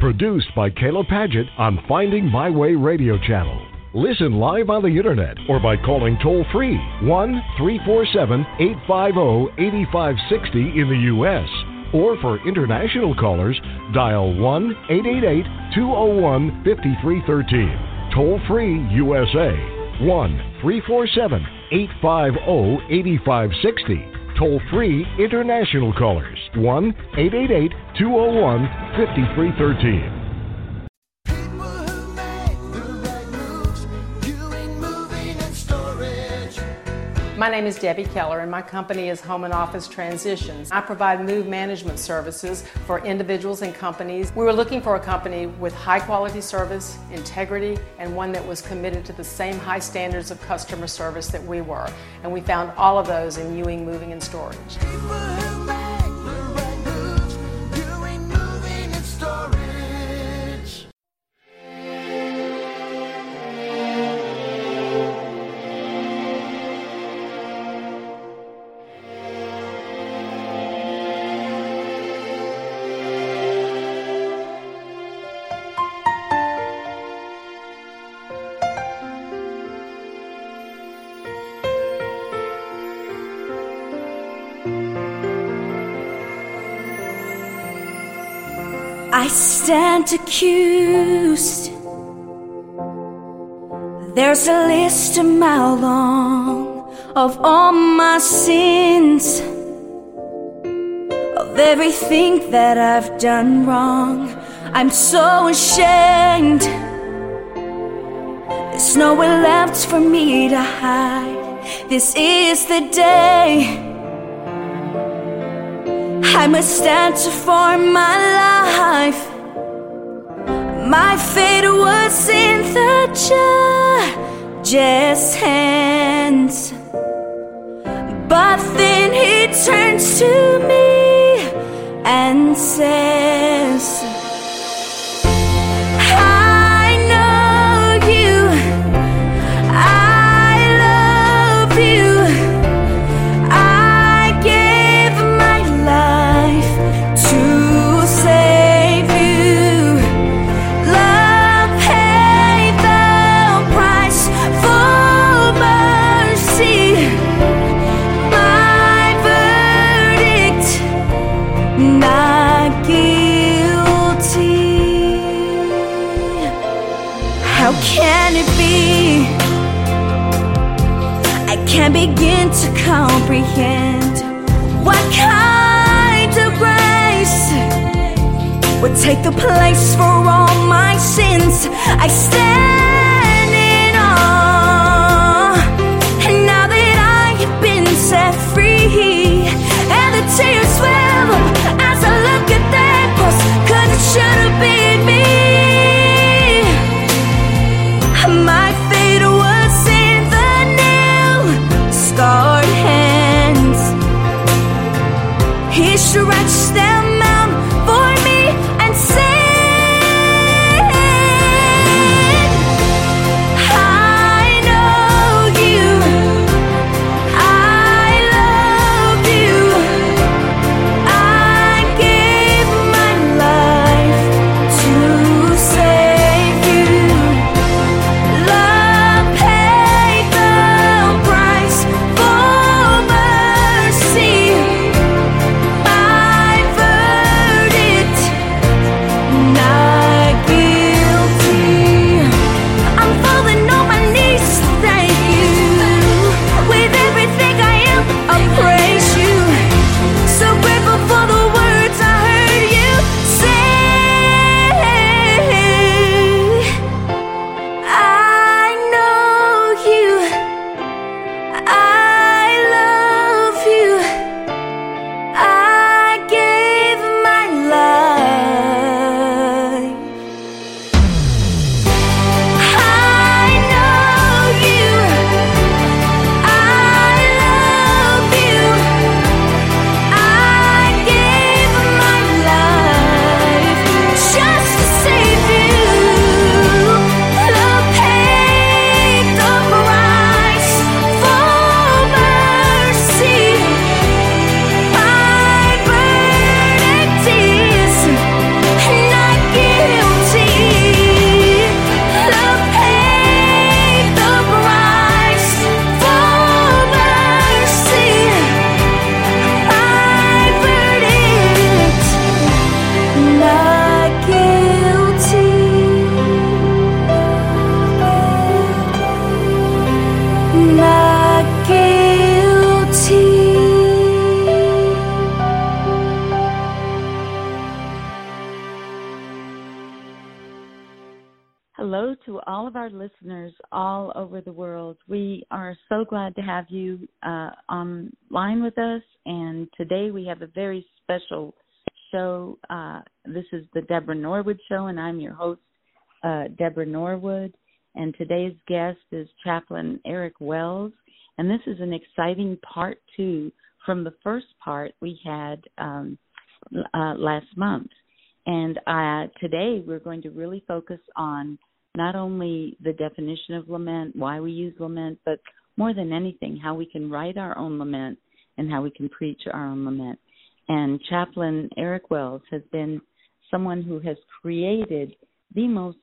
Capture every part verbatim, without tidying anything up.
Produced by Kayla Padgett on Finding My Way Radio Channel. Listen live on the internet or by calling toll-free one three four seven, eight five zero, eight five six zero in the U S Or for international callers, dial one eight eight eight, two zero one, five three one three. Toll-free U S A, one three four seven, eight five zero, eight five six zero. Toll-free international callers, one eight eight eight, two zero one, five three one three. My name is Debbie Keller, and my company is Home and Office Transitions. I provide move management services for individuals and companies. We were looking for a company with high quality service, integrity, and one that was committed to the same high standards of customer service that we were. And we found all of those in Ewing Moving and Storage. I stand accused. There's a list a mile long of all my sins, of everything that I've done wrong. I'm so ashamed. There's nowhere left for me to hide. This is the day I must answer for my life. My fate was in the judge's hands, but then he turns to me and says, I know you, I love you, I gave my life to save you. Love paid the price for mercy. My verdict, not guilty. How can it be? I can't begin to comprehend what kind of grace would take the place for all my sins. I stand in awe, and now that I have been set free, and the tears well as I look at that cross, 'cause it should have been me. My fate was in the nail-scarred hands. He stretched them out for me and said, Hello to all of our listeners all over the world. We are so glad to have you uh, online with us, and today we have a very special show. Uh, this is the Deborah Norwood Show, and I'm your host, uh, Deborah Norwood, and today's guest is Chaplain Eric Wells, and this is an exciting part two from the first part we had um, uh, last month. And uh, today we're going to really focus on not only the definition of lament, why we use lament, but more than anything, how we can write our own lament and how we can preach our own lament. And Chaplain Eric Wells has been someone who has created the most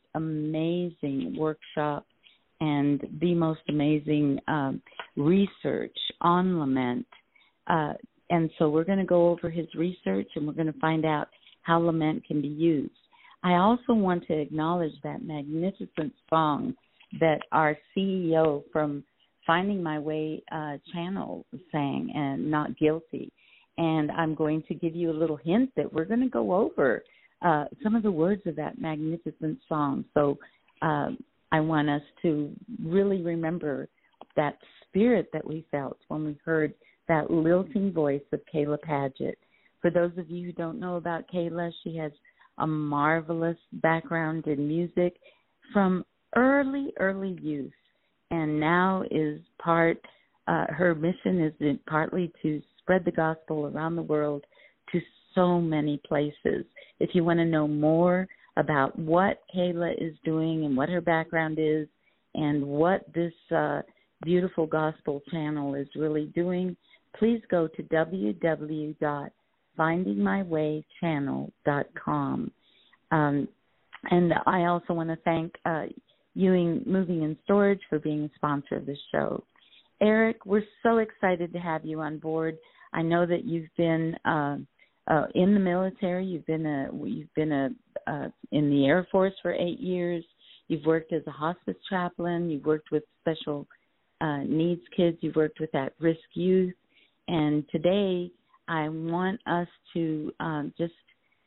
amazing workshop and the most amazing um, research on lament. Uh, and so we're going to go over his research, and we're going to find out how lament can be used. I also want to acknowledge that magnificent song that our C E O from Finding My Way uh, channel sang, and Not Guilty. And I'm going to give you a little hint that we're going to go over uh, some of the words of that magnificent song. So uh, I want us to really remember that spirit that we felt when we heard that lilting voice of Kayla Padgett. For those of you who don't know about Kayla, she has a marvelous background in music from early, early youth, and now is part, uh, her mission is in, partly to spread the gospel around the world to so many places. If you want to know more about what Kayla is doing and what her background is and what this uh, beautiful gospel channel is really doing, please go to w w w dot finding my way channel dot com. Um, and I also want to thank uh, Ewing Moving and Storage for being a sponsor of this show. Eric, we're so excited to have you on board. I know that you've been uh, uh, in the military. You've been a you've been a uh, in the Air Force for eight years. You've worked as a hospice chaplain. You've worked with special uh, needs kids. You've worked with at-risk youth. And today, I want us to um, just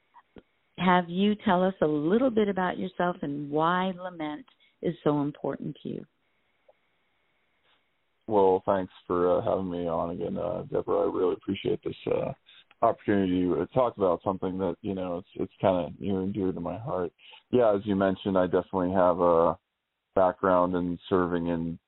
have you tell us a little bit about yourself and why lament is so important to you. Well, thanks for uh, having me on again, uh, Deborah. I really appreciate this uh, opportunity to talk about something that, you know, it's it's kind of near and dear to my heart. Yeah, as you mentioned, I definitely have a background in serving in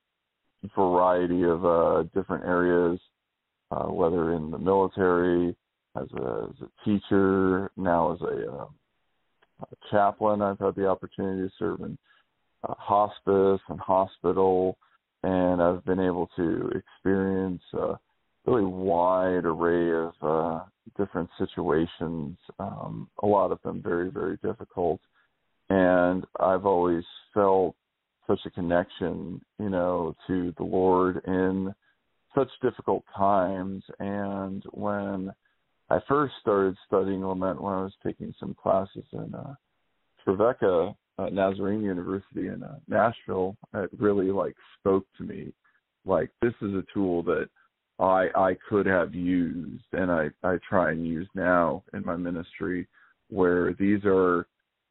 a variety of uh, different areas. Uh, whether in the military, as a, as a teacher, now as a, uh, a chaplain, I've had the opportunity to serve in uh, hospice and hospital, and I've been able to experience a really wide array of uh, different situations, um, a lot of them very, very difficult. And I've always felt such a connection, you know, to the Lord in such difficult times. And when I first started studying lament, when I was taking some classes in uh, Trevecca uh, Nazarene University in uh, Nashville, it really like spoke to me. Like, this is a tool that I I could have used, and I, I try and use now in my ministry, where these are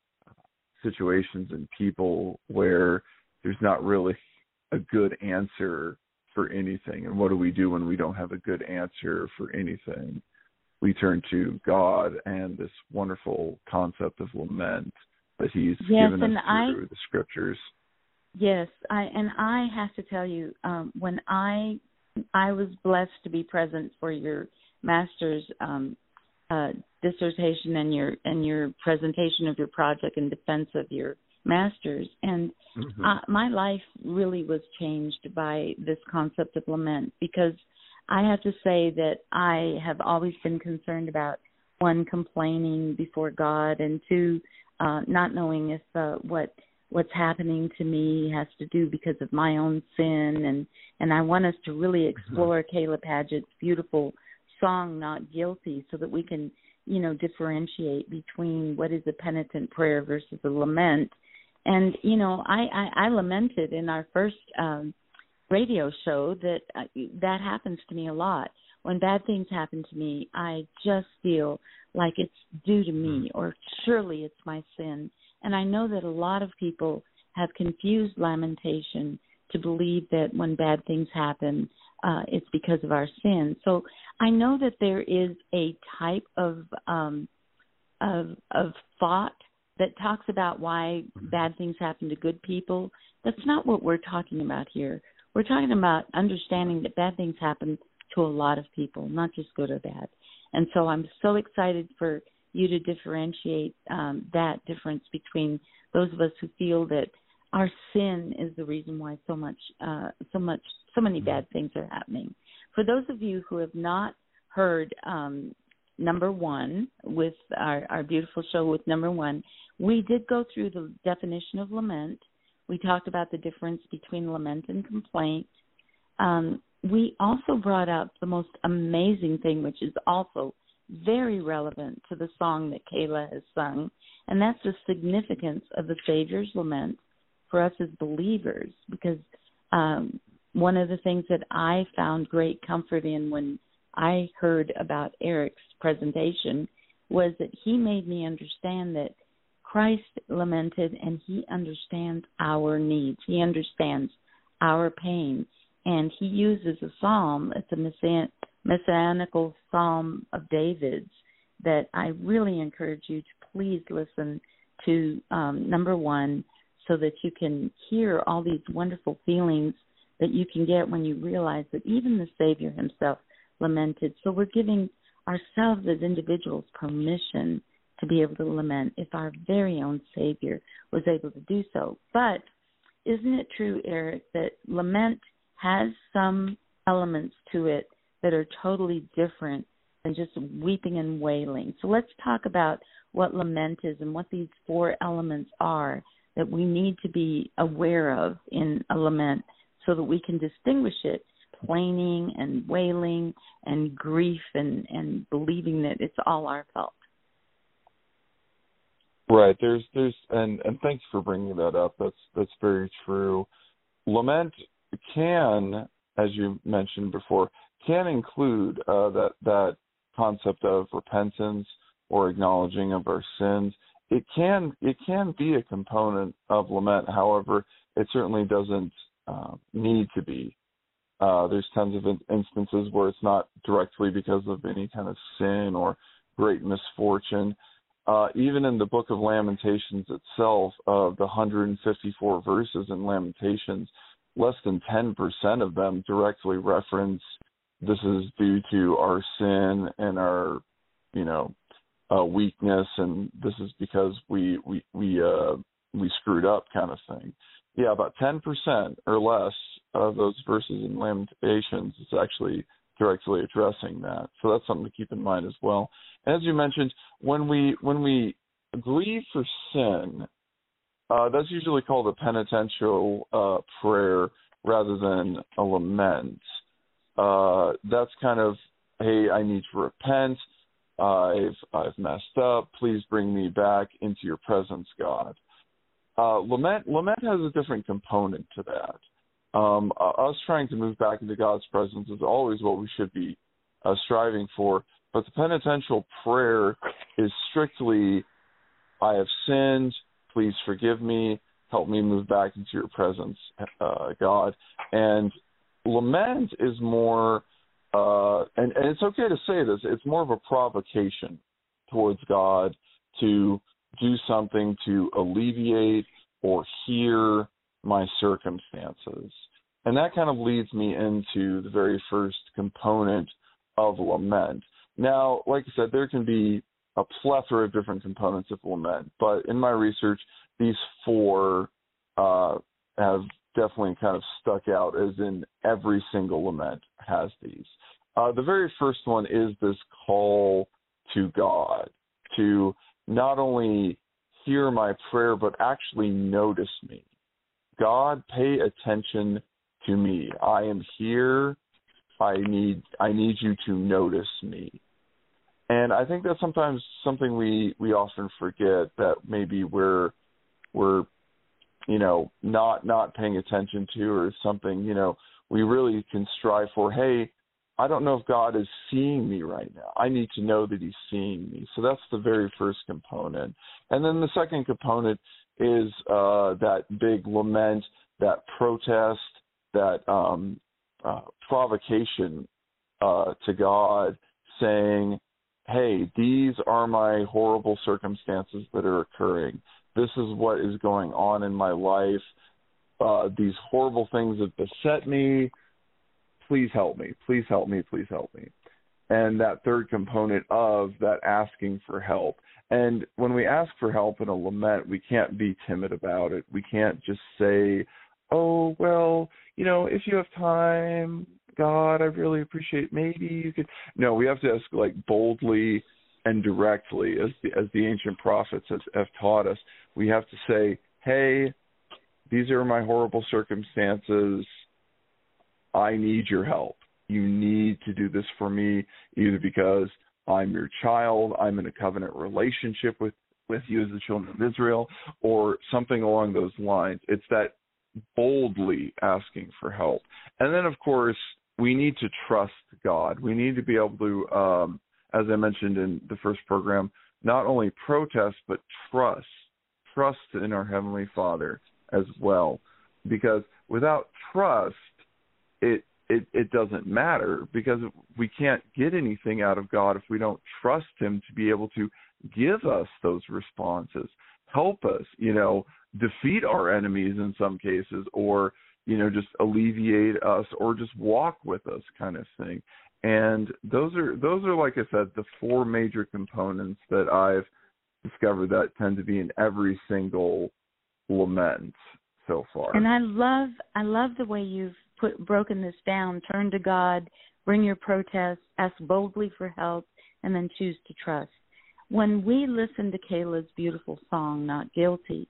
situations and people where there's not really a good answer for anything. And what do we do when we don't have a good answer for anything? We turn to God and this wonderful concept of lament that He's yes, given us I, through the Scriptures. Yes, I and I have to tell you, um, when I I was blessed to be present for your master's um, uh, dissertation and your and your presentation of your project in defense of your master's, and mm-hmm. uh, my life really was changed by this concept of lament, because I have to say that I have always been concerned about, one, complaining before God, and two, uh, not knowing if uh, what what's happening to me has to do because of my own sin, and and I want us to really explore mm-hmm. Kayla Padgett's beautiful song, Not Guilty, so that we can, you know, differentiate between what is a penitent prayer versus a lament. And, you know, I, I, I lamented in our first um, radio show that uh, that happens to me a lot. When bad things happen to me, I just feel like it's due to me, or surely it's my sin. And I know that a lot of people have confused lamentation to believe that when bad things happen, uh, it's because of our sin. So I know that there is a type of um, of, of thought that talks about why bad things happen to good people. That's not what we're talking about here. We're talking about understanding that bad things happen to a lot of people, not just good or bad. And so I'm so excited for you to differentiate um, that difference between those of us who feel that our sin is the reason why so much, uh, so much, so many bad things are happening. For those of you who have not heard um, number one with our, our beautiful show with number one, we did go through the definition of lament. We talked about the difference between lament and complaint. Um, we also brought up the most amazing thing, which is also very relevant to the song that Kayla has sung, and that's the significance of the Savior's lament for us as believers, because um, one of the things that I found great comfort in when I heard about Eric's presentation was that he made me understand that Christ lamented, and he understands our needs. He understands our pain, and he uses a psalm. It's a messian- messianical psalm of David's that I really encourage you to please listen to, um, number one, so that you can hear all these wonderful feelings that you can get when you realize that even the Savior himself lamented. So we're giving ourselves as individuals permission to be able to lament if our very own Savior was able to do so. But isn't it true, Eric, that lament has some elements to it that are totally different than just weeping and wailing? So let's talk about what lament is and what these four elements are that we need to be aware of in a lament so that we can distinguish it, plaining and wailing and grief and, and believing that it's all our fault. Right. There's, there's, and, and thanks for bringing that up. That's, that's very true. Lament can, as you mentioned before, can include uh, that, that concept of repentance or acknowledging of our sins. It can, it can be a component of lament. However, it certainly doesn't uh, need to be. Uh, there's tons of instances where it's not directly because of any kind of sin or great misfortune. Uh, even in the book of Lamentations itself, of uh, the one hundred fifty-four verses in Lamentations, less than ten percent of them directly reference this is due to our sin and our, you know, uh, weakness, and this is because we we we uh, we screwed up, kind of thing. Yeah, about ten percent or less of those verses in Lamentations is actually directly addressing that. So that's something to keep in mind as well. And as you mentioned, when we when we grieve for sin, uh, that's usually called a penitential uh, prayer rather than a lament. Uh, that's kind of, hey, I need to repent. I've I've messed up. Please bring me back into your presence, God. Uh, lament lament has a different component to that. Um, uh, us trying to move back into God's presence is always what we should be uh, striving for. But the penitential prayer is strictly, I have sinned, please forgive me, help me move back into your presence, uh, God. And lament is more, uh, and, and it's okay to say this, it's more of a provocation towards God to do something to alleviate or hear my circumstances. And that kind of leads me into the very first component of lament. Now, like I said, there can be a plethora of different components of lament, but in my research, these four uh, have definitely kind of stuck out, as in every single lament has these. Uh, the very first one is this call to God to not only hear my prayer, but actually notice me. God, pay attention to me. I am here. I need I need you to notice me. And I think that's sometimes something we, we often forget, that maybe we're we're you know not not paying attention to, or something you know we really can strive for. Hey, I don't know if God is seeing me right now. I need to know that he's seeing me. So that's the very first component. And then the second component is uh, that big lament, that protest, that um, uh, provocation uh, to God, saying, hey, these are my horrible circumstances that are occurring. This is what is going on in my life. Uh, these horrible things have beset me. Please help me. Please help me. Please help me. And that third component of that asking for help. And when we ask for help in a lament, we can't be timid about it. We can't just say, oh, well, you know, if you have time, God, I really appreciate, maybe you could. No, we have to ask like boldly and directly, as the, as the ancient prophets have, have taught us. We have to say, hey, these are my horrible circumstances. I need your help. You need to do this for me, either because I'm your child, I'm in a covenant relationship with, with you as the children of Israel, or something along those lines. It's that boldly asking for help. And then, of course, we need to trust God. We need to be able to, um, as I mentioned in the first program, not only protest, but trust. Trust in our Heavenly Father as well. Because without trust, it It, it doesn't matter, because we can't get anything out of God if we don't trust him to be able to give us those responses, help us, you know, defeat our enemies in some cases, or, you know, just alleviate us, or just walk with us kind of thing. And those are, those are, like I said, the four major components that I've discovered that tend to be in every single lament so far. And I love, I love the way you've put broken this down. Turn to God, bring your protests, ask boldly for help, and then choose to trust. When we listen to Kayla's beautiful song, Not Guilty,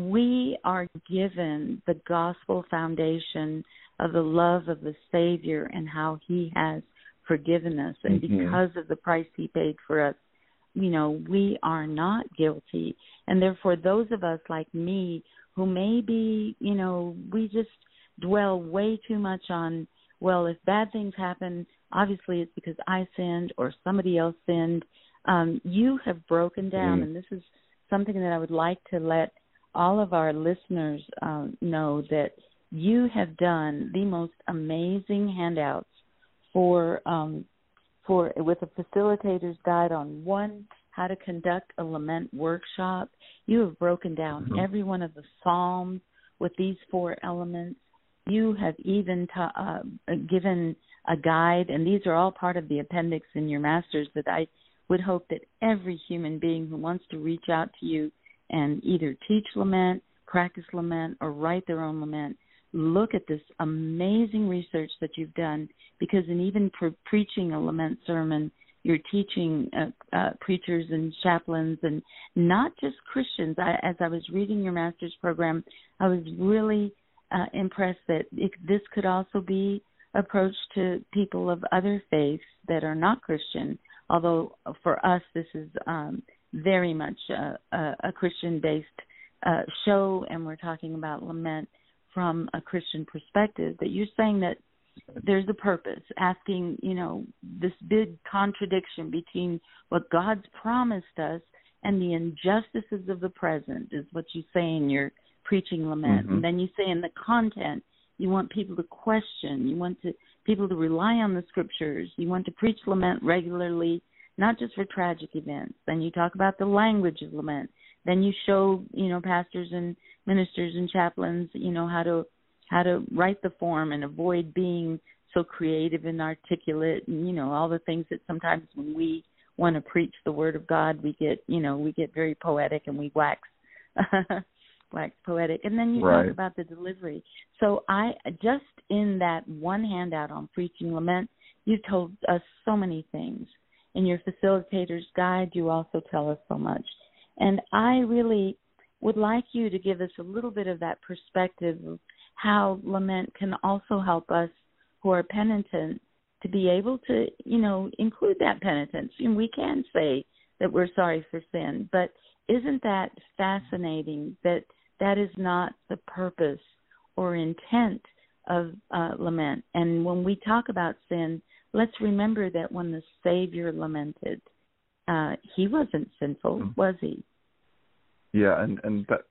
we are given the gospel foundation of the love of the Savior and how he has forgiven us. And mm-hmm. because of the price he paid for us, you know, we are not guilty. And therefore, those of us like me who maybe, you know, we just dwell way too much on, well, if bad things happen, obviously it's because I sinned or somebody else sinned. Um, you have broken down, mm. and this is something that I would like to let all of our listeners um, know, that you have done the most amazing handouts for um, for with a facilitator's guide on one, how to conduct a lament workshop. You have broken down mm-hmm. every one of the Psalms with these four elements. You have even ta- uh, given a guide, and these are all part of the appendix in your master's, that I would hope that every human being who wants to reach out to you and either teach lament, practice lament, or write their own lament, look at this amazing research that you've done, because in even pre- preaching a lament sermon, you're teaching uh, uh, preachers and chaplains, and not just Christians. I, as I was reading your master's program, I was really uh, impressed that it, this could also be approached to people of other faiths that are not Christian, although for us this is um, very much a, a, a Christian-based uh, show, and we're talking about lament from a Christian perspective. But you're saying that there's a purpose, asking, you know, this big contradiction between what God's promised us and the injustices of the present is what you say in your preaching lament. Mm-hmm. And then you say in the content, you want people to question, you want to people to rely on the scriptures, you want to preach lament regularly, not just for tragic events. Then you talk about the language of lament. Then you show, you know, pastors and ministers and chaplains, you know, how to how to write the form and avoid being so creative and articulate, and, you know, all the things that sometimes when we want to preach the word of God, we get, you know, we get very poetic and we wax, wax poetic. And then you right. talk about the delivery. So I, just in that one handout on preaching lament, you told us so many things. In your facilitator's guide, you also tell us so much. And I really would like you to give us a little bit of that perspective of how lament can also help us who are penitent to be able to, you know, include that penitence. And we can say that we're sorry for sin, but isn't that fascinating that that is not the purpose or intent of uh, lament? And when we talk about sin, let's remember that when the Savior lamented, uh, he wasn't sinful, mm-hmm. was he? Yeah, and, and that,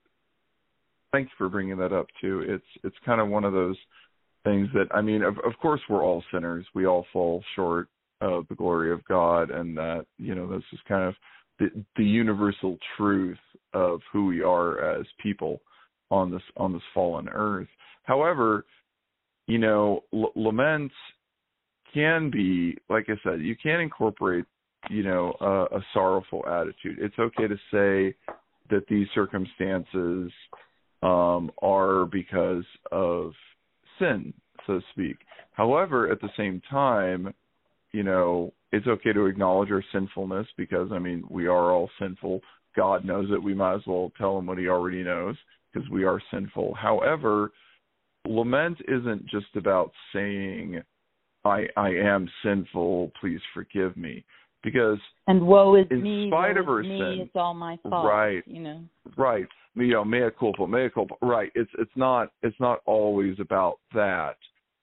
thank you for bringing that up, too. It's it's kind of one of those things that, I mean, of, of course we're all sinners. We all fall short of the glory of God, and that, you know, this is kind of the, the universal truth of who we are as people on this on this fallen earth. However, you know, l- laments can be, like I said, you can incorporate, you know, a, a sorrowful attitude. It's okay to say that these circumstances um, are because of sin, so to speak. However, at the same time, you know, it's okay to acknowledge our sinfulness because, I mean, we are all sinful. God knows it. We might as well tell him what he already knows because we are sinful. However, lament isn't just about saying, I, I am sinful, please forgive me. Because and woe is in me, spite woe of our is me, sin, it's all my fault. Right, you know. Right. You know, mea culpa, mea culpa. Right. It's it's not it's not always about that.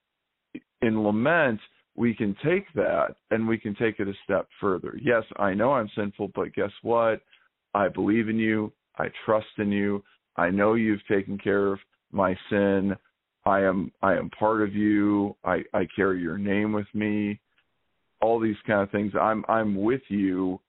In lament, we can take that and we can take it a step further. Yes, I know I'm sinful, but guess what? I believe in you. I trust in you. I know you've taken care of my sin. I am I am part of you. I, I carry your name with me. All these kind of things. I'm I'm with you.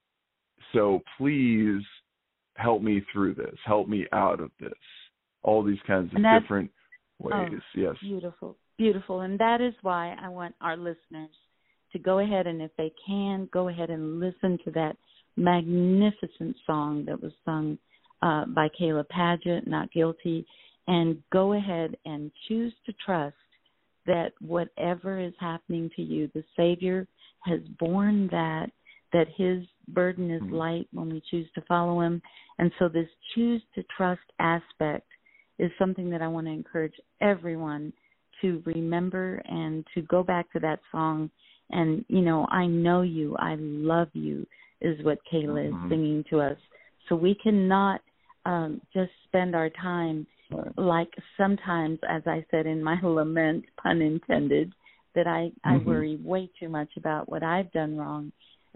So please help me through this. Help me out of this. All these kinds of different ways. Oh, yes. Beautiful. Beautiful. And that is why I want our listeners to go ahead and, if they can, go ahead and listen to that magnificent song that was sung uh, by Kayla Padgett, Not Guilty, and go ahead and choose to trust that whatever is happening to you, the Savior has borne that, that his burden is light when we choose to follow him. And so this choose to trust aspect is something that I want to encourage everyone to remember and to go back to that song. And, you know, I know you, I love you is what Kayla mm-hmm. is singing to us. So we cannot um, just spend our time like sometimes, as I said in my lament, pun intended, that I, mm-hmm. I worry way too much about what I've done wrong.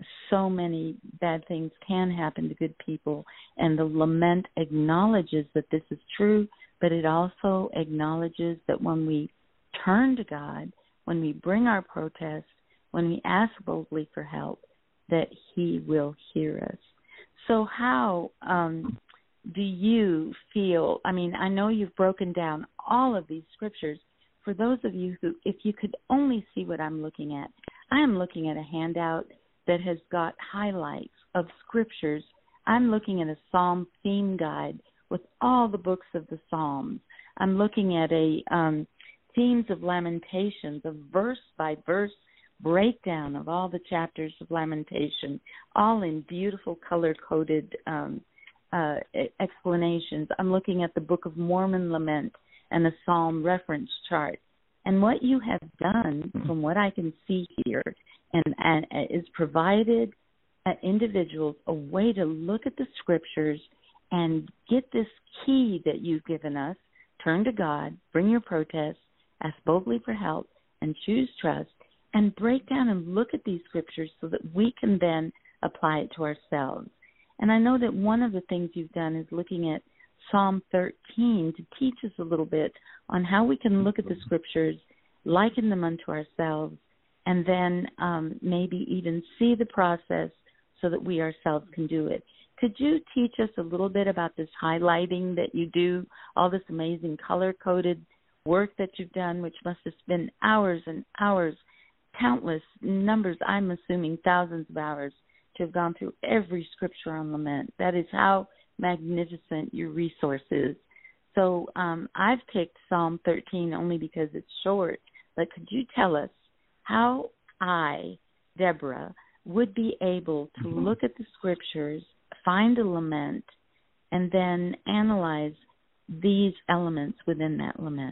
So many bad things can happen to good people, and the lament acknowledges that this is true, but it also acknowledges that when we turn to God, when we bring our protest, when we ask boldly for help, that he will hear us. So how um, do you feel, I mean, I know you've broken down all of these scriptures. For those of you who, if you could only see what I'm looking at, I am looking at a handout that has got highlights of scriptures. I'm looking at a Psalm theme guide with all the books of the Psalms. I'm looking at a um, themes of Lamentations, a verse-by-verse breakdown of all the chapters of Lamentation, all in beautiful color-coded um, uh, explanations. I'm looking at the Book of Mormon Lament and a Psalm reference chart. And what you have done, from what I can see here, and, and is provided uh, individuals a way to look at the scriptures and get this key that you've given us, turn to God, bring your protests, ask boldly for help, and choose trust, and break down and look at these scriptures so that we can then apply it to ourselves. And I know that one of the things you've done is looking at Psalm thirteen to teach us a little bit on how we can look at the scriptures, liken them unto ourselves, and then um, maybe even see the process so that we ourselves can do it. Could you teach us a little bit about this highlighting that you do, all this amazing color-coded work that you've done, which must have been hours and hours, countless numbers, I'm assuming thousands of hours, to have gone through every scripture on lament. That is how magnificent your resource is. So um, I've picked Psalm thirteen only because it's short, but could you tell us how I, Deborah, would be able to mm-hmm. look at the scriptures, find a lament, and then analyze these elements within that lament?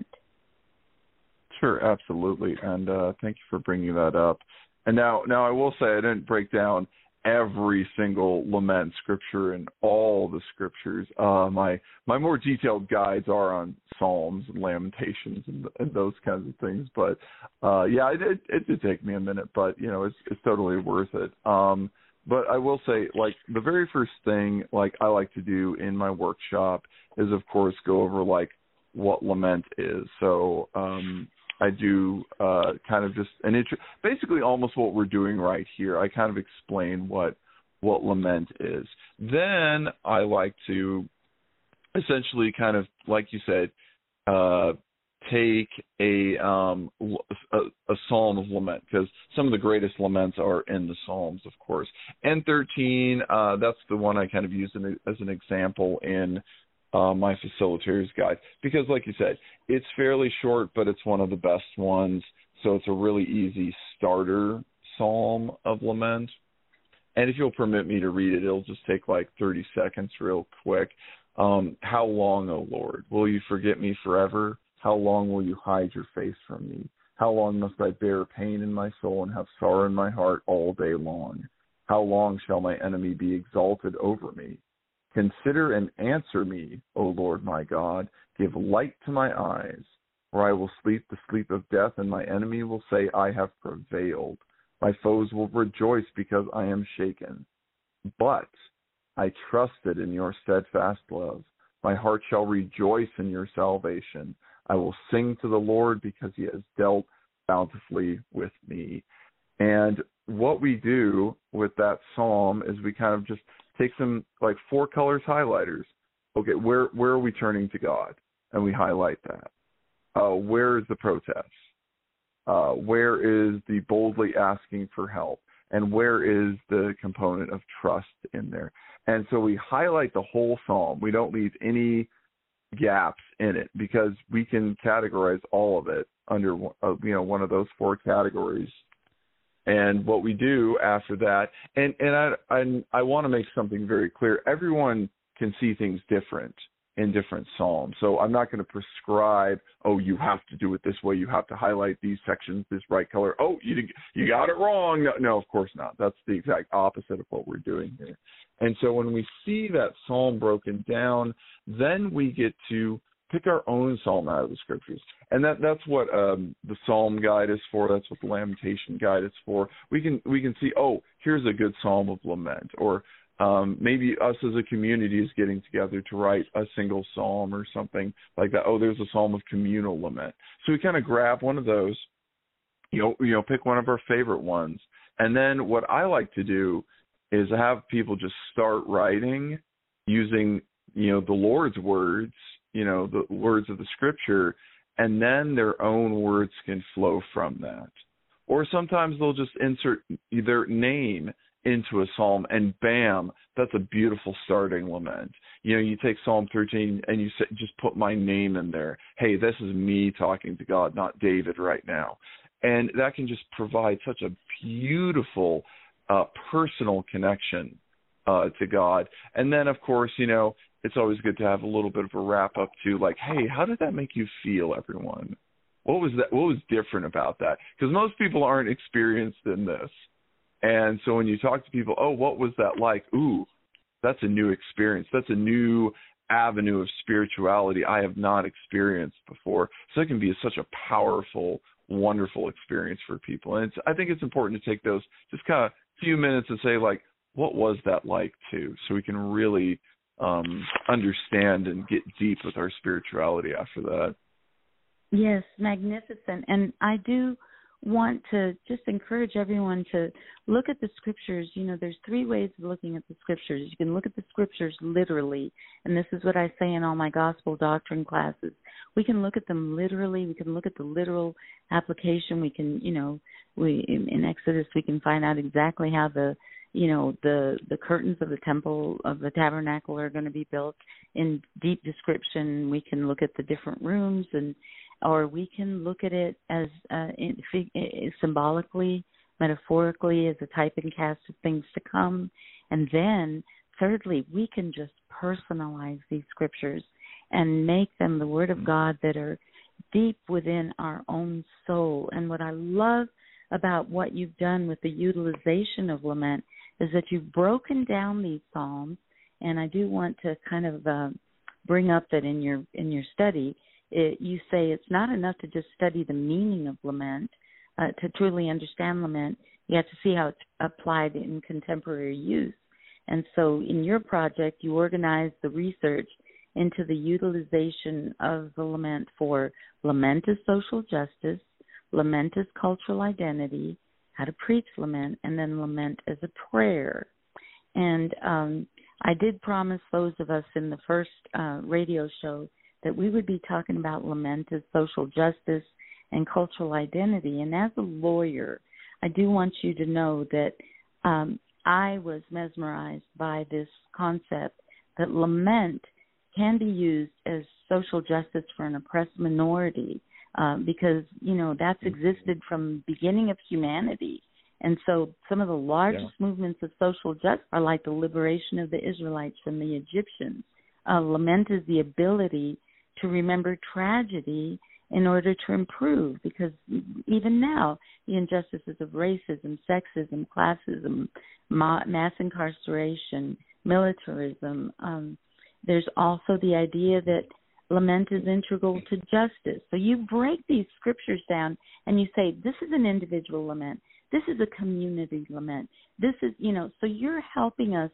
Sure, absolutely, and uh, thank you for bringing that up. And now, now I will say I didn't break down every single lament scripture in all the scriptures. Uh, my my more detailed guides are on Psalms and Lamentations and, and those kinds of things. But uh, yeah, it, it, it did take me a minute, but you know, it's it's totally worth it. Um, but I will say, like, the very first thing like I like to do in my workshop is, of course, go over like what lament is. So um, I do uh, kind of just an intro, basically almost what we're doing right here. I kind of explain what what lament is. Then I like to essentially kind of, like you said, uh, take a, um, a a psalm of lament, because some of the greatest laments are in the Psalms, of course. And thirteen, uh, that's the one I kind of use in, as an example in Uh, my facilitator's guide, because like you said, it's fairly short, but it's one of the best ones. So it's a really easy starter psalm of lament. And if you'll permit me to read it, it'll just take like thirty seconds real quick. Um, how long, O Lord, will you forget me forever? How long will you hide your face from me? How long must I bear pain in my soul and have sorrow in my heart all day long? How long shall my enemy be exalted over me? Consider and answer me, O Lord my God. Give light to my eyes, or I will sleep the sleep of death, and my enemy will say, I have prevailed. My foes will rejoice because I am shaken. But I trusted in your steadfast love. My heart shall rejoice in your salvation. I will sing to the Lord because he has dealt bountifully with me. And what we do with that psalm is we kind of just take some like four colors highlighters. Okay, where where are we turning to God? And we highlight that. Uh, where is the protest? Uh, where is the boldly asking for help? And where is the component of trust in there? And so we highlight the whole psalm. We don't leave any gaps in it, because we can categorize all of it under uh, you know one of those four categories. And what we do after that, and, and I I, I want to make something very clear. Everyone can see things different in different psalms. So I'm not going to prescribe, oh, you have to do it this way. You have to highlight these sections this bright color. Oh, you you got it wrong. No, no, of course not. That's the exact opposite of what we're doing here. And so when we see that psalm broken down, then we get to pick our own psalm out of the scriptures. And that that's what um, the psalm guide is for. That's what the lamentation guide is for. We can we can see, oh, here's a good psalm of lament. Or um, maybe us as a community is getting together to write a single psalm or something like that. Oh, there's a psalm of communal lament. So we kind of grab one of those, you know, you know, pick one of our favorite ones. And then what I like to do is have people just start writing using, you know, the Lord's words, you know, the words of the scripture, and then their own words can flow from that. Or sometimes they'll just insert their name into a psalm, and bam, that's a beautiful starting lament. You know, you take Psalm thirteen and you say, just put my name in there. Hey, this is me talking to God, not David right now. And that can just provide such a beautiful uh, personal connection uh, to God. And then, of course, you know, it's always good to have a little bit of a wrap up too, like, hey, how did that make you feel, everyone? What was that? What was different about that? Because most people aren't experienced in this. And so when you talk to people, oh, what was that like? Ooh, that's a new experience. That's a new avenue of spirituality I have not experienced before. So it can be such a powerful, wonderful experience for people. And it's, I think it's important to take those just kind of few minutes to say, like, what was that like too? So we can really um, understand and get deep with our spirituality after that. Yes, magnificent. And I do want to just encourage everyone to look at the scriptures. You know, there's three ways of looking at the scriptures. You can look at the scriptures literally, and this is what I say in all my gospel doctrine classes. We can look at them literally. We can look at the literal application. We can, you know, we in, in Exodus we can find out exactly how the, you know, the the curtains of the temple of the tabernacle are going to be built. In deep description, we can look at the different rooms, and or we can look at it as uh, in, in, symbolically, metaphorically, as a type and cast of things to come. And then, thirdly, we can just personalize these scriptures and make them the Word of God that are deep within our own soul. And what I love about what you've done with the utilization of lament is that you've broken down these psalms, and I do want to kind of uh, bring up that in your in your study, it, you say it's not enough to just study the meaning of lament. Uh, to truly understand lament, you have to see how it's applied in contemporary use. And so in your project, you organize the research into the utilization of the lament for lament as social justice, lament as cultural identity, how to preach lament, and then lament as a prayer. And um, I did promise those of us in the first uh, radio show that we would be talking about lament as social justice and cultural identity. And as a lawyer, I do want you to know that um, I was mesmerized by this concept that lament can be used as social justice for an oppressed minority uh, because, you know, that's existed from the beginning of humanity. And so some of the largest yeah. movements of social justice are like the liberation of the Israelites from the Egyptians. Uh, lament is the ability to remember tragedy in order to improve, because even now, the injustices of racism, sexism, classism, ma- mass incarceration, militarism, um, there's also the idea that lament is integral to justice. So you break these scriptures down and you say, this is an individual lament. This is a community lament. This is, you know, so you're helping us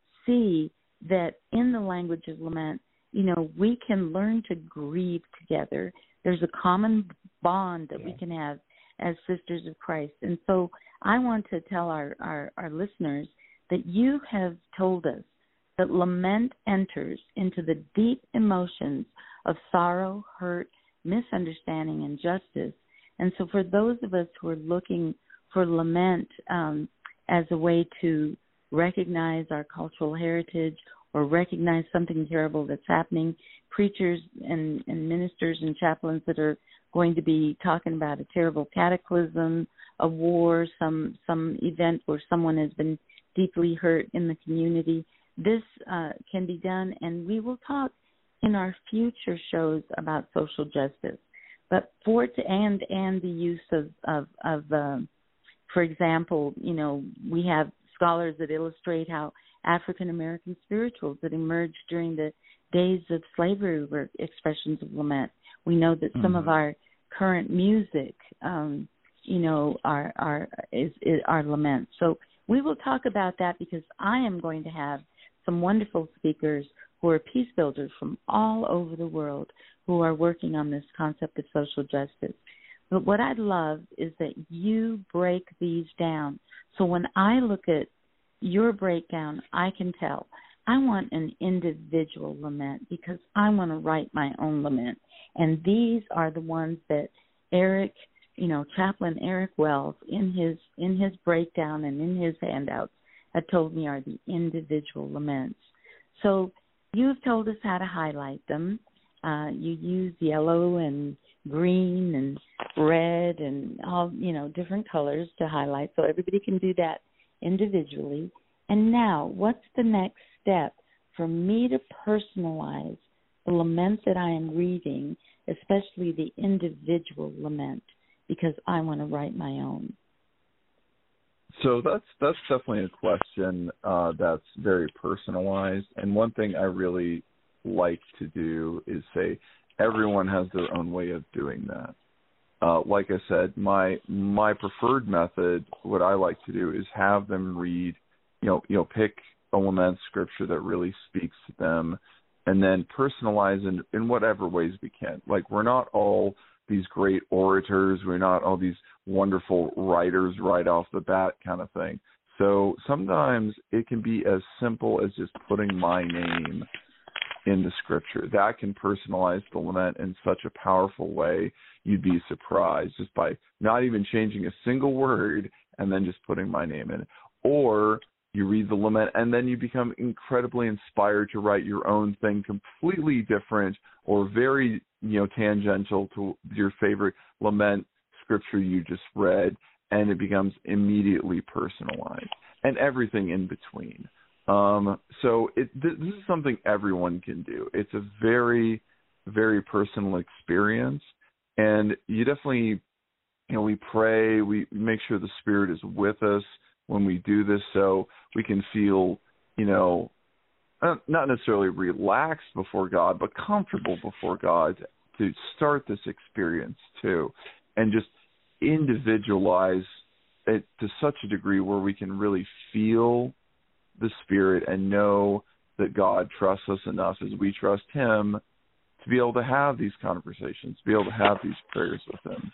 see that in the language of lament, you know, we can learn to grieve together. There's a common bond that yeah. we can have as sisters of Christ. And so I want to tell our, our, our listeners that you have told us that lament enters into the deep emotions of sorrow, hurt, misunderstanding, and justice. And so for those of us who are looking for lament um, as a way to recognize our cultural heritage or recognize something terrible that's happening, preachers and, and ministers and chaplains that are going to be talking about a terrible cataclysm, a war, some some event where someone has been deeply hurt in the community. This uh, can be done, and we will talk in our future shows about social justice. But for it to and and the use of of, of uh, for example, you know, we have scholars that illustrate how African American spirituals that emerged during the days of slavery were expressions of lament. We know that mm-hmm. some of our current music, um, you know, are are is, is our lament. So we will talk about that because I am going to have some wonderful speakers who are peace builders from all over the world who are working on this concept of social justice. But what I love is that you break these down. So when I look at your breakdown, I can tell I want an individual lament because I want to write my own lament. And these are the ones that Eric, you know, Chaplain Eric Wells, in his in his breakdown and in his handouts, had told me are the individual laments. So you've told us how to highlight them. Uh, you use yellow and green and red and all, you know, different colors to highlight, so everybody can do that individually. And now, what's the next step for me to personalize the lament that I am reading, especially the individual lament, because I want to write my own? So that's that's definitely a question uh, that's very personalized. And one thing I really like to do is say everyone has their own way of doing that. Uh, like I said, my my preferred method, what I like to do is have them read, you know, you know, pick a lament scripture that really speaks to them, and then personalize in, in whatever ways we can. Like, we're not all these great orators, we're not all these wonderful writers right off the bat kind of thing. So sometimes it can be as simple as just putting my name in the scripture. That can personalize the lament in such a powerful way, you'd be surprised, just by not even changing a single word and then just putting my name in it. Or you read the lament and then you become incredibly inspired to write your own thing, completely different or very, you know, tangential to your favorite lament scripture you just read, and it becomes immediately personalized, and everything in between. Um, so it, this is something everyone can do. It's a very, very personal experience, and you definitely, you know, we pray, we make sure the Spirit is with us when we do this, so we can feel, you know, not necessarily relaxed before God, but comfortable before God to start this experience too, and just individualize it to such a degree where we can really feel the Spirit and know that God trusts us enough as we trust Him to be able to have these conversations, to be able to have these prayers with Him.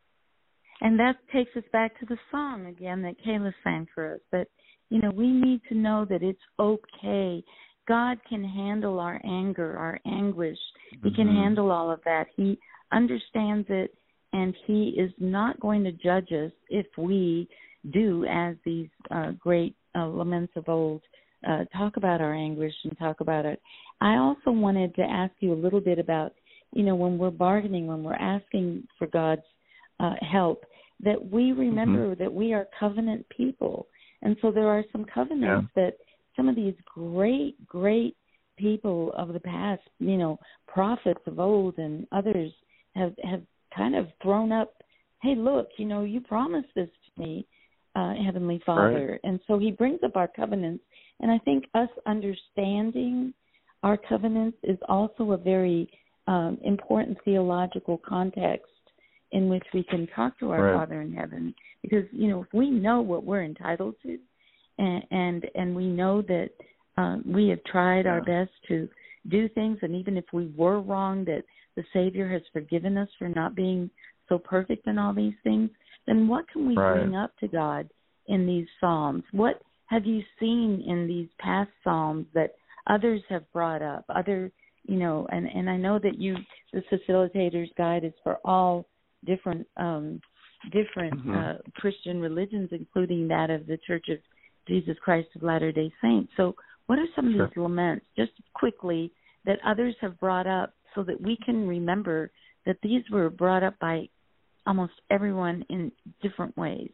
And that takes us back to the song again that Kayla sang for us, that, you know, we need to know that it's okay. God can handle our anger, our anguish. He can mm-hmm. handle all of that. He understands it, and He is not going to judge us if we do, as these uh, great uh, laments of old, uh, talk about our anguish and talk about it. I also wanted to ask you a little bit about, you know, when we're bargaining, when we're asking for God's uh, help, that we remember mm-hmm. that we are covenant people. And so there are some covenants yeah. that some of these great, great people of the past, you know, prophets of old and others have, have kind of thrown up, hey, look, you know, you promised this to me, uh, Heavenly Father. Right. And so He brings up our covenants. And I think us understanding our covenants is also a very um, important theological context in which we can talk to our right. Father in heaven. Because, you know, if we know what we're entitled to, and and, and we know that um, we have tried yeah. our best to do things, and even if we were wrong, that the Savior has forgiven us for not being so perfect in all these things, then what can we right. bring up to God in these Psalms? What have you seen in these past Psalms that others have brought up? Other, you know, and, and I know that you, the Facilitator's Guide is for all different um, different mm-hmm. uh, Christian religions, including that of the Church of Jesus Christ of Latter-day Saints. So what are some sure. of these laments, just quickly, that others have brought up so that we can remember that these were brought up by almost everyone in different ways?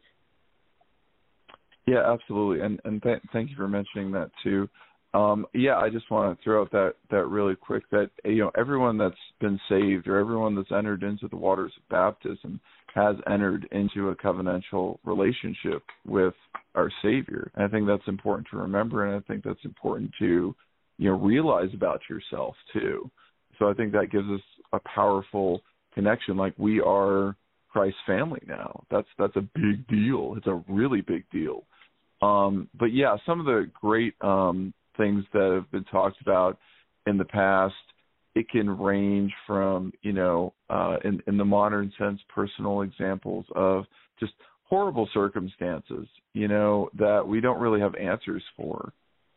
Yeah, absolutely. And and th- thank you for mentioning that too. Um, yeah, I just want to throw out that, that really quick that, you know, everyone that's been saved or everyone that's entered into the waters of baptism has entered into a covenantal relationship with our Savior. And I think that's important to remember, and I think that's important to, you know, realize about yourself too. So I think that gives us a powerful connection. Like, we are Christ's family now. That's that's a big deal. It's a really big deal. Um, but yeah, some of the great um, things that have been talked about in the past, it can range from, you know, uh, in, in the modern sense, personal examples of just horrible circumstances, you know, that we don't really have answers for.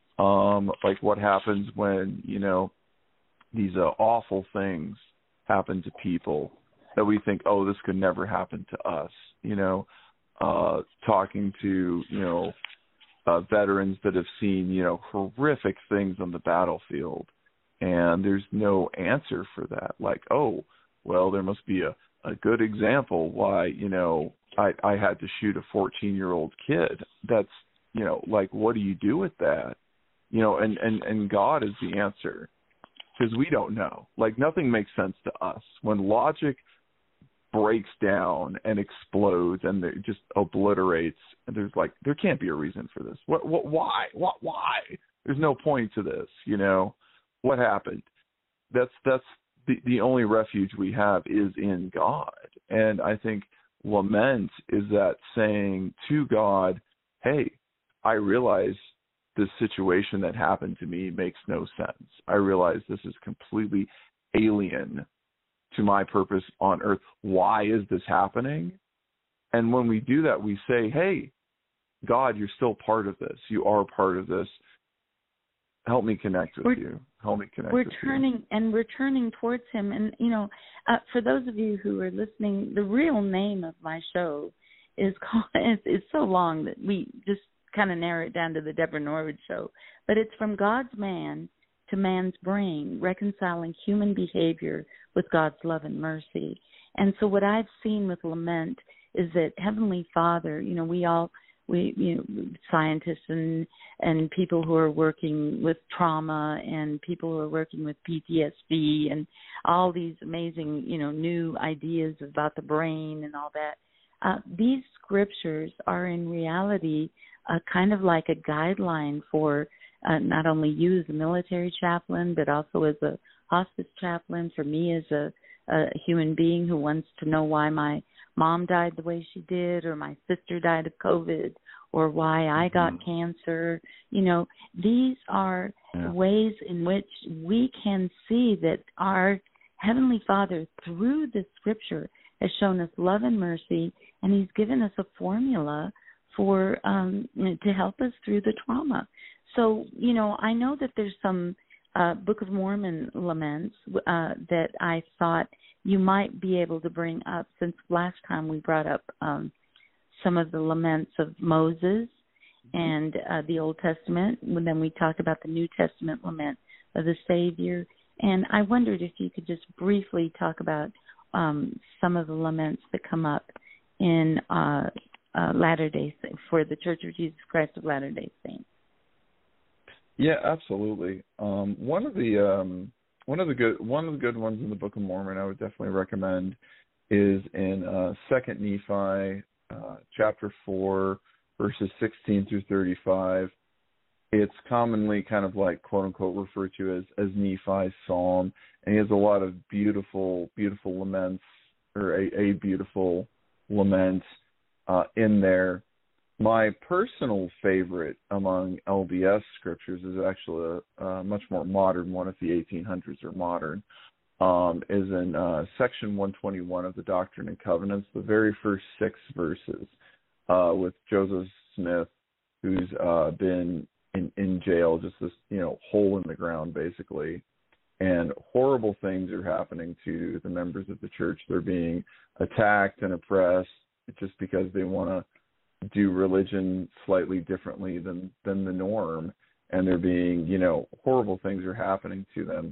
Um, like what happens when, you know, these uh, awful things happen to people that we think, oh, this could never happen to us, you know, uh, talking to, you know, uh, veterans that have seen, you know, horrific things on the battlefield, and there's no answer for that. Like, oh, well, there must be a, a good example why, you know, I, I had to shoot a fourteen-year-old kid. That's, you know, like, what do you do with that? You know, and, and, and God is the answer, because we don't know. Like, nothing makes sense to us. When logic breaks down and explodes and it just obliterates, and there's like, there can't be a reason for this. What, what, why? What, why? There's no point to this, you know? What happened? That's, that's the, the only refuge we have is in God. And I think lament is that saying to God, hey, I realize this situation that happened to me makes no sense. I realize this is completely alien to my purpose on earth. Why is this happening? And when we do that, we say, hey, God, you're still part of this. You are part of this. Help me connect with we're, you. Help me connect we're with turning, you. And we're turning towards Him. And, you know, uh, for those of you who are listening, the real name of my show is called, it's, it's so long that we just kind of narrow it down to the Deborah Norwood Show. But it's From God's Man to Man's Brain, Reconciling Human Behavior with God's Love and Mercy. And so what I've seen with lament is that Heavenly Father, you know, we all, we, you know, scientists and, and people who are working with trauma and people who are working with P T S D and all these amazing, you know, new ideas about the brain and all that. uh, these scriptures are in reality uh, kind of like a guideline for uh, not only you as a military chaplain, but also as a hospice chaplain, for me as a, a human being who wants to know why my mom died the way she did, or my sister died of COVID, or why I got mm-hmm. cancer. You know, these are yeah. ways in which we can see that our Heavenly Father, through the Scripture, has shown us love and mercy, and He's given us a formula for um, to help us through the trauma. So, you know, I know that there's some uh, Book of Mormon laments uh, that I thought you might be able to bring up, since last time we brought up um, some of the laments of Moses and uh, the Old Testament, and then we talked about the New Testament lament of the Savior. And I wondered if you could just briefly talk about um, some of the laments that come up in uh, uh, Latter-day Saints, for the Church of Jesus Christ of Latter-day Saints. Yeah, absolutely. Um, one of the um, one of the good one of the good ones in the Book of Mormon I would definitely recommend is in uh, Second Nephi, uh, chapter four, verses sixteen through thirty-five. It's commonly kind of like, quote unquote, referred to as, as Nephi's Psalm, and he has a lot of beautiful, beautiful laments, or a, a beautiful lament uh, in there. My personal favorite among L D S scriptures is actually a, a much more modern one, if the eighteen hundreds are modern, um, is in uh, section one twenty-one of the Doctrine and Covenants, the very first six verses, uh, with Joseph Smith, who's uh, been in, in jail, just this, you know, hole in the ground, basically. And horrible things are happening to the members of the church. They're being attacked and oppressed just because they want to do religion slightly differently than, than the norm. And they're being, you know, horrible things are happening to them.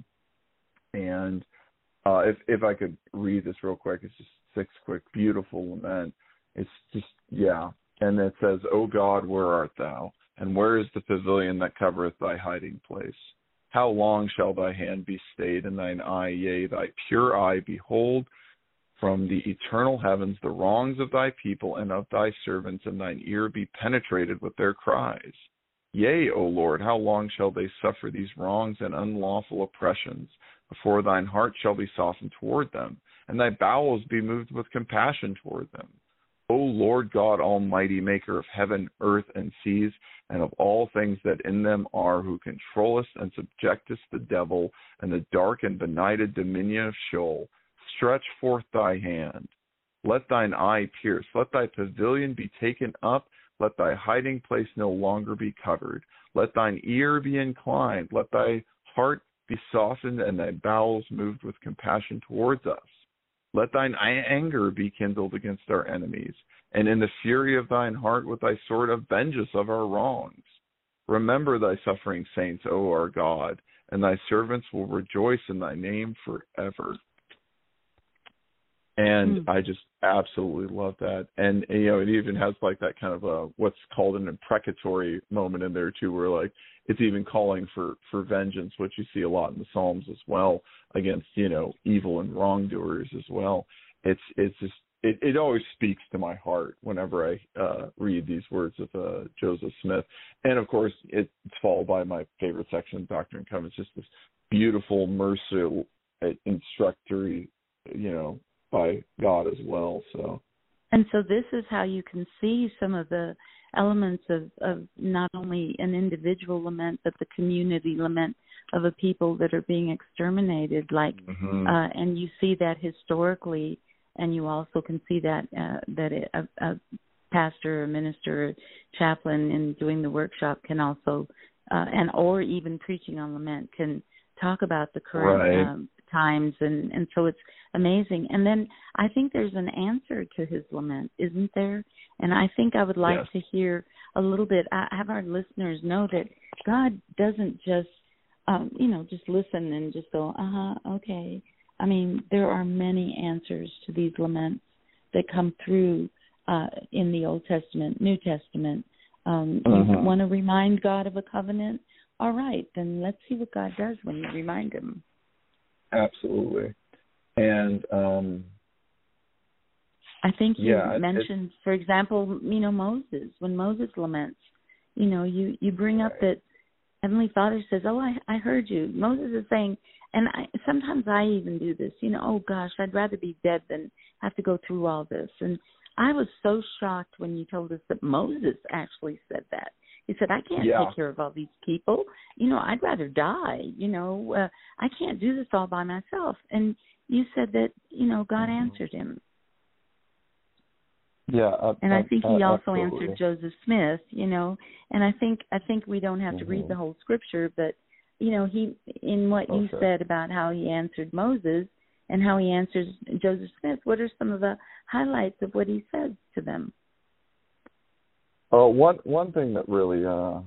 And uh, if if I could read this real quick, it's just six quick, beautiful lament. It's just, yeah. And it says, O God, where art thou? And where is the pavilion that covereth thy hiding place? How long shall thy hand be stayed, and thine eye, yea, thy pure eye, behold from the eternal heavens the wrongs of thy people and of thy servants, and thine ear be penetrated with their cries? Yea, O Lord, how long shall they suffer these wrongs and unlawful oppressions, before thine heart shall be softened toward them, and thy bowels be moved with compassion toward them? O Lord God Almighty, maker of heaven, earth, and seas, and of all things that in them are, who controllest and subjectest the devil and the dark and benighted dominion of Sheol, stretch forth thy hand. Let thine eye pierce. Let thy pavilion be taken up. Let thy hiding place no longer be covered. Let thine ear be inclined. Let thy heart be softened, and thy bowels moved with compassion towards us. Let thine anger be kindled against our enemies, and in the fury of thine heart with thy sword avenge us of our wrongs. Remember thy suffering saints, O our God, and thy servants will rejoice in thy name forever. And mm. I just absolutely love that. And, you know, it even has like that kind of a, what's called an imprecatory moment in there too, where like it's even calling for, for vengeance, which you see a lot in the Psalms as well, against, you know, evil and wrongdoers as well. It's, it's just, it, it always speaks to my heart whenever I uh, read these words of uh, Joseph Smith. And of course, it's followed by my favorite section of Doctrine and Covenants, just this beautiful, merciful, instructory, you know, by God as well. So, and so this is how you can see some of the elements of, of not only an individual lament, but the community lament of a people that are being exterminated. Like, mm-hmm. uh, and you see that historically, and you also can see that uh, that it, a, a pastor, a minister, a chaplain, in doing the workshop can also, uh, and or even preaching on lament, can talk about the current. Right. Um, times and, and so it's amazing. And then I think there's an answer to his lament, isn't there? And I think I would like yes. to hear a little bit, I have our listeners know that God doesn't just, um, you know, just listen and just go, uh-huh, okay. I mean, there are many answers to these laments that come through uh, in the Old Testament, New Testament. Um, uh-huh. You want to remind God of a covenant? All right, then let's see what God does when you remind him. Absolutely. And um, I think you yeah, mentioned, for example, you know, Moses, when Moses laments, you know, you, you bring up that Heavenly Father says, oh, I, I heard you. Moses is saying, and I, sometimes I even do this, you know, oh, gosh, I'd rather be dead than have to go through all this. And I was so shocked when you told us that Moses actually said that. He said, I can't yeah. take care of all these people. You know, I'd rather die. You know, uh, I can't do this all by myself. And you said that, you know, God mm-hmm. answered him. Yeah, uh, and I think he uh, also absolutely. answered Joseph Smith, you know, and I think I think we don't have mm-hmm. to read the whole scripture, but you know, he in what oh, you sure. said about how he answered Moses and how he answers Joseph Smith, what are some of the highlights of what he said to them? Oh, one one thing that really uh,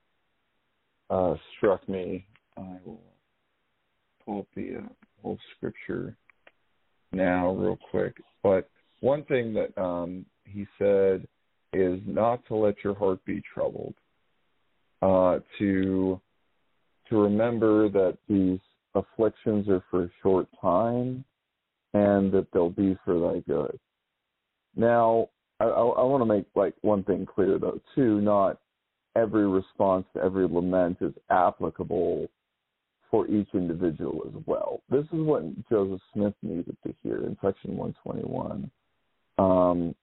uh, struck me, I will pull up the uh, whole scripture now real quick, but one thing that um, he said is not to let your heart be troubled, uh, to to remember that these afflictions are for a short time and that they'll be for thy good. Now, I, I, I want to make like one thing clear, though, too. Not every response to every lament is applicable for each individual as well. This is what Joseph Smith needed to hear in section one twenty-one. Um,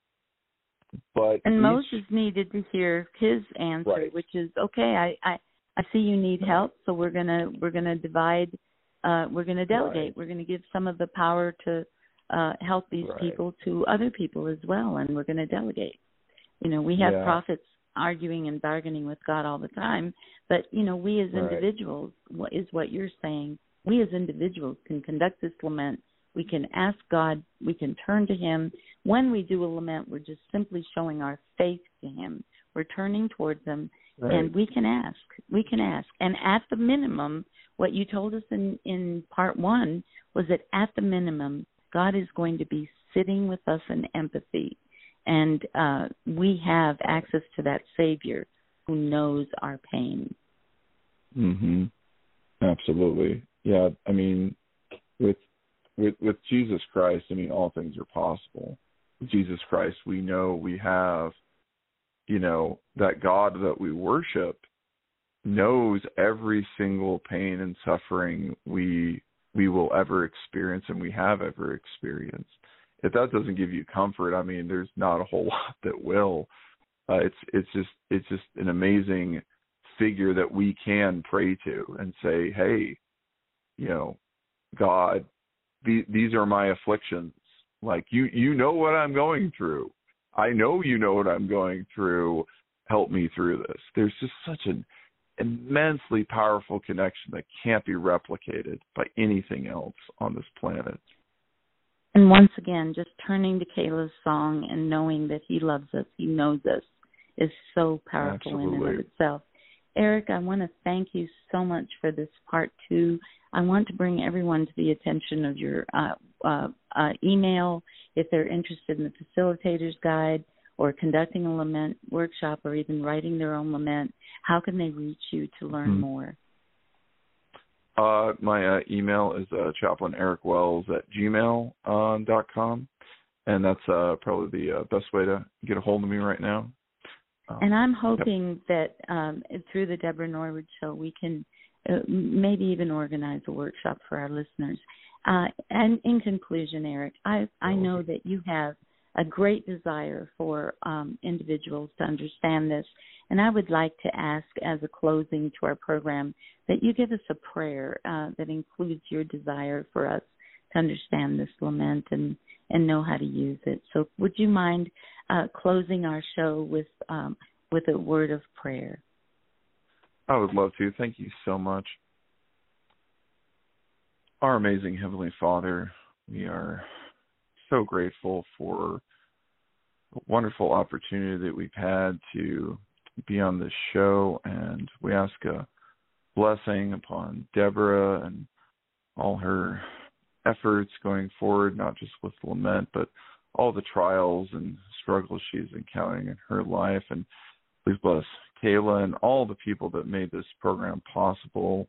but and each, Moses needed to hear his answer, right. which is, okay, I, I, I see you need help, so we're gonna we're gonna divide, uh, we're gonna delegate, right. we're gonna give some of the power to uh, help these right. people to other people as well, and we're gonna delegate. You know, we have yeah. prophets arguing and bargaining with God all the time, but you know, we as right. individuals, what is what you're saying? We as individuals can conduct this lament. We can ask God, we can turn to him. When we do a lament, we're just simply showing our faith to him. We're turning towards him, right. and we can ask. We can ask. And at the minimum, what you told us in, in part one was that at the minimum, God is going to be sitting with us in empathy. And uh, we have access to that Savior who knows our pain. Mm-hmm. Absolutely. Yeah, I mean, with With with Jesus Christ, I mean, all things are possible. With Jesus Christ, we know we have, you know, that God that we worship knows every single pain and suffering we we will ever experience and we have ever experienced. If that doesn't give you comfort, I mean, there's not a whole lot that will. Uh, it's it's just it's just an amazing figure that we can pray to and say, hey, you know, God, these are my afflictions. Like, you, you know what I'm going through. I know you know what I'm going through. Help me through this. There's just such an immensely powerful connection that can't be replicated by anything else on this planet. And once again, just turning to Kayla's song and knowing that he loves us, he knows us, is so powerful Absolutely. in and of itself. Eric, I want to thank you so much for this part two. I want to bring everyone to the attention of your uh, uh, uh, email if they're interested in the Facilitator's Guide or conducting a lament workshop or even writing their own lament. How can they reach you to learn mm-hmm. more? Uh, my uh, email is uh, chaplain eric wells at gmail dot com, and that's uh, probably the uh, best way to get a hold of me right now. Um, and I'm hoping yep. that um, through the Deborah Norwood Show, we can uh, maybe even organize a workshop for our listeners. Uh, and in conclusion, Eric, I, I know that you have a great desire for um, individuals to understand this. And I would like to ask, as a closing to our program, that you give us a prayer uh, that includes your desire for us to understand this lament and, and know how to use it. So would you mind uh, closing our show with um, with a word of prayer? I would love to. Thank you so much. Our amazing Heavenly Father, we are so grateful for the wonderful opportunity that we've had to be on this show, and we ask a blessing upon Deborah and all her efforts going forward, not just with lament, but all the trials and struggles she's encountering in her life. And please bless Kayla and all the people that made this program possible.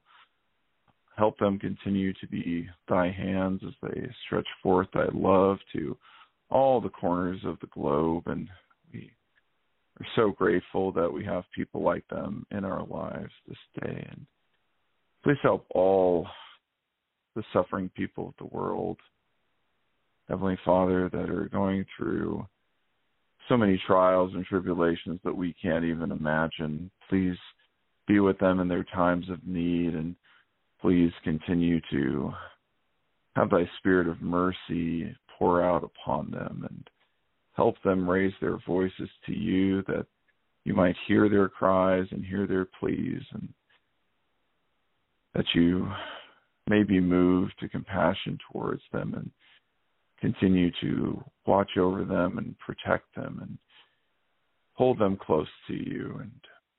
Help them continue to be thy hands as they stretch forth thy love to all the corners of the globe, and we are so grateful that we have people like them in our lives this day. And please help all the suffering people of the world, Heavenly Father, that are going through so many trials and tribulations that we can't even imagine. Please be with them in their times of need, and please continue to have thy spirit of mercy pour out upon them and help them raise their voices to you, that you might hear their cries and hear their pleas, and that you may be moved to compassion towards them and continue to watch over them and protect them and hold them close to you, and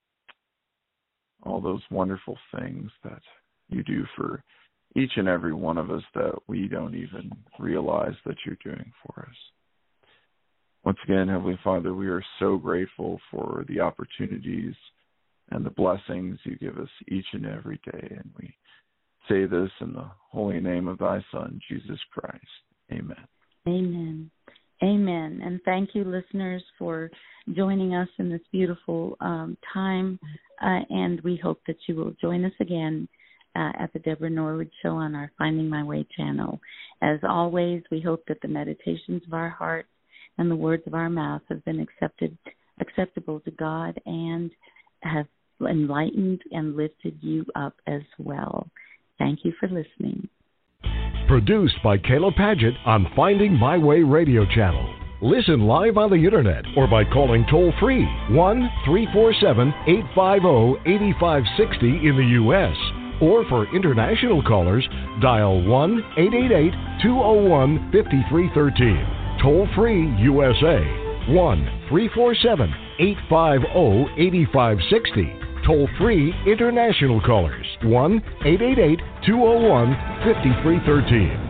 all those wonderful things that you do for each and every one of us that we don't even realize that you're doing for us. Once again, Heavenly Father, we are so grateful for the opportunities and the blessings you give us each and every day, and we say this in the holy name of thy Son, Jesus Christ. Amen. Amen. Amen. And thank you, listeners, for joining us in this beautiful um, time. Uh, and we hope that you will join us again uh, at the Deborah Norwood Show on our Finding My Way channel. As always, we hope that the meditations of our heart and the words of our mouth have been accepted, acceptable to God, and have enlightened and lifted you up as well. Thank you for listening. Produced by Kayla Paget on Finding My Way radio channel. Listen live on the internet or by calling toll-free one three four seven, eight five zero, eight five six zero in the U S Or for international callers, dial one eight eight eight, two zero one, five three one three. Toll-free U S A, one three four seven, eight five zero, eight five six zero. Toll-free international callers, one eight eight eight, two zero one, five three one three.